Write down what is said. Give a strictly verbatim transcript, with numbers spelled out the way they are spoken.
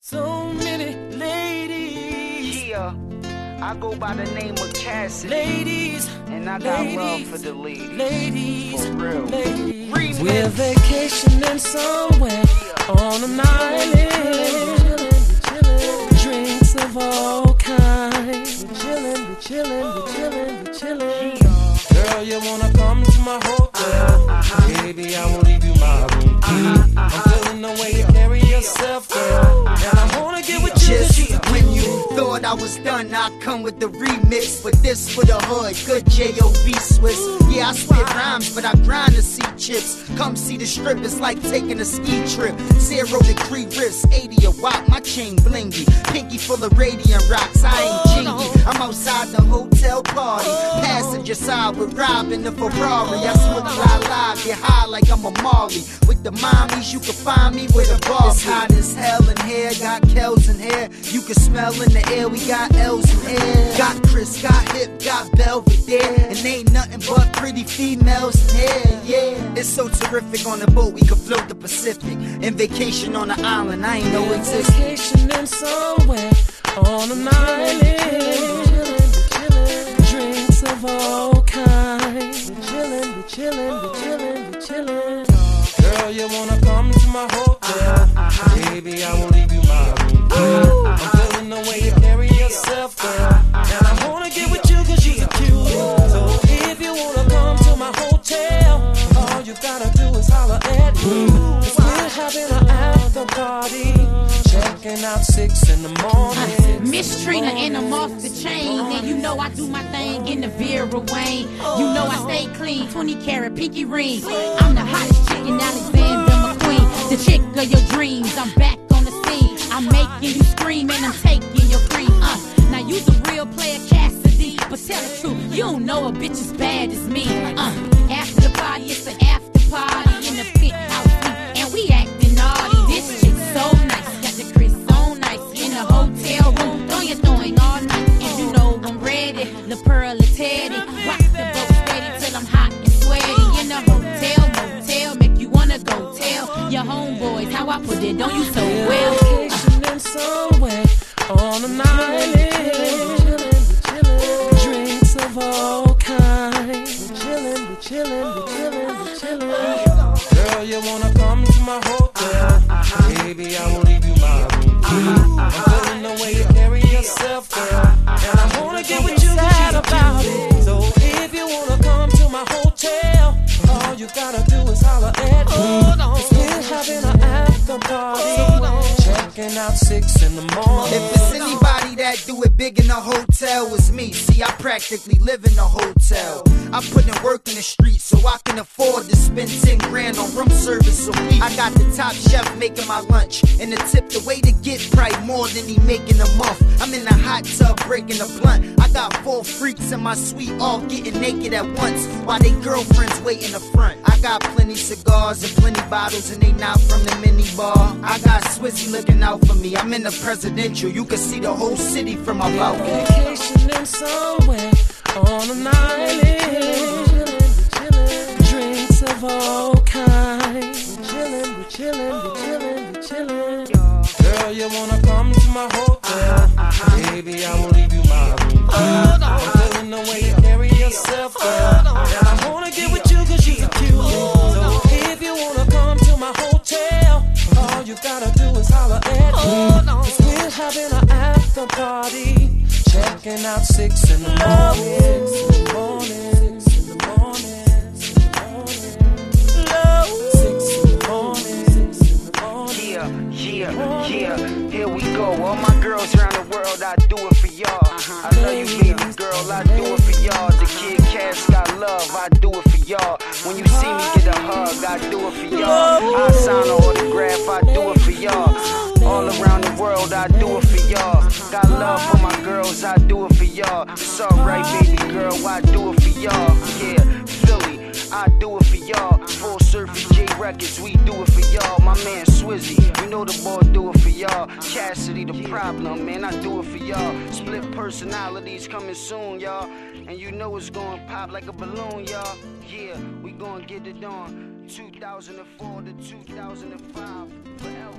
So many ladies. Yeah, I go by the name of Cassidy. Ladies. And I got ladies, love for the ladies. Ladies. For real. Ladies. Remix. We're vacationing somewhere on an island. Drinks of all kinds. We're chillin', we're chillin', we're chillin', we're chillin'. Girl, you wanna come to my hotel? Uh-huh. Baby, I will leave you my room key. Uh-huh. I'm feeling the way you carry yourself, girl. And I wanna get with you. Just when you thought I was done, I come with the remix. But this for the hood, good J O B Swiss. Yeah, I spit rhymes, but I grind to see chips. Come see the strip, it's like taking a ski trip. Zero degree wrist, eighty a watt, my chain blingy. Pinky full of radiant rocks, I ain't jingy. I'm outside the hotel party, passenger side with Rob in the Ferrari. I smoke fly live, get high like I'm a Marley. With the mommies, you can find me with a bar. It's hot as hell in here, got Kells in here. You can smell in the air, we got L's in here. Got Chris, got Hip, got Belvedere. And ain't nothing but pretty females in here, yeah. It's so terrific on the boat, we could float the Pacific. And vacation on the island, I ain't know existed. Vacationing somewhere on an island. Drinks of all kinds. We're chillin', we're chillin', we're chillin', we're chillin'. Girl, you wanna come to my hotel? Baby, I will leave you my room key. I'm feeling the way you carry yourself, girl. And I wanna get with you cause you're cute. So if you wanna come to my hotel, all you gotta do is holler at me. Cause we're having an after party, checking out six in the morning. uh, Miss Trina and I'm off the chain. And you know I do my thing in the Vera Wayne. You know I stay clean, twenty karat pinky ring. I'm the hottest chick in Alexander McQueen, the chick of your dreams. I'm back on the scene, I'm making you scream and I'm taking your cream. Uh, now you's a real player, Cassidy, but tell the truth, you don't know a bitch as bad as me. Uh, after the party, it's the after party in the penthouse suite, and we acting naughty. This chick's so nice, got the Chris on nice in the hotel room, throwing your throwing all night. And you know I'm ready, the pearl of Teddy, rock the boat steady till I'm hot and sweaty in the hotel motel, make you wanna go tell your homeboys how I put it, don't you so well. Vacationing somewhere on an island. Drinks of all kinds. We're chillin', we're chillin', we're chillin', we're chillin'. Girl, you wanna come to my hotel? Baby, I will leave you my room key. I'm feeling the way you carry yourself, girl. And I wanna get with you sad about it. So if you wanna come to my hotel, all you gotta do is holler at me. Cause we're having an after party, checking out six in the morning. If it's anybody that do it big in the hotel, it's me. See, I practically live in a hotel. I put in work in the streets so I can afford to spend ten grand on room service a week. I got the top chef making my lunch, and the tip, the way to get probably more than he making a month. I'm in the hot tub breaking a blunt. I got four freaks in my suite all getting naked at once while they girlfriends wait in the front. I got plenty cigars and plenty bottles, and they not from the mini bar. I got Swizzy looking out for me. I'm in the presidential. You can see the whole city from my balcony. Vacationing somewhere on an island. Drinks of all kinds. We're chillin', we're chillin', we're chillin', we're chillin'. Girl, you wanna come to my hotel? Baby, I will leave you my room key. I'm feeling the way you carry yourself, girl. And I wanna get with you cause you're cute. So if you wanna come to my hotel, all you gotta do is holler at me. Cause we're having an after party, checking out six in the morning. Six in the morning. Six in the morning. Six in the morning. Six in the morning. Yeah, yeah, yeah. Here we go. All my girls around the world, I do it for y'all. I love you, baby girl. I do it for y'all. The Kid Cass got love. I do it for y'all. When you see me get a hug, I do it for y'all. I sign an autograph. I do it for y'all. All around the world, I do it for y'all. Got love for my girls, I do it for y'all. It's alright, baby girl, I do it for y'all. Yeah, Philly, I do it for y'all. Full Surface J Records, we do it for y'all. My man Swizzy, you know the boy do it for y'all. Cassidy the problem, man, I do it for y'all. Split personalities coming soon, y'all. And you know it's gonna pop like a balloon, y'all. Yeah, we gonna get it on. two thousand four to two thousand five. Forever.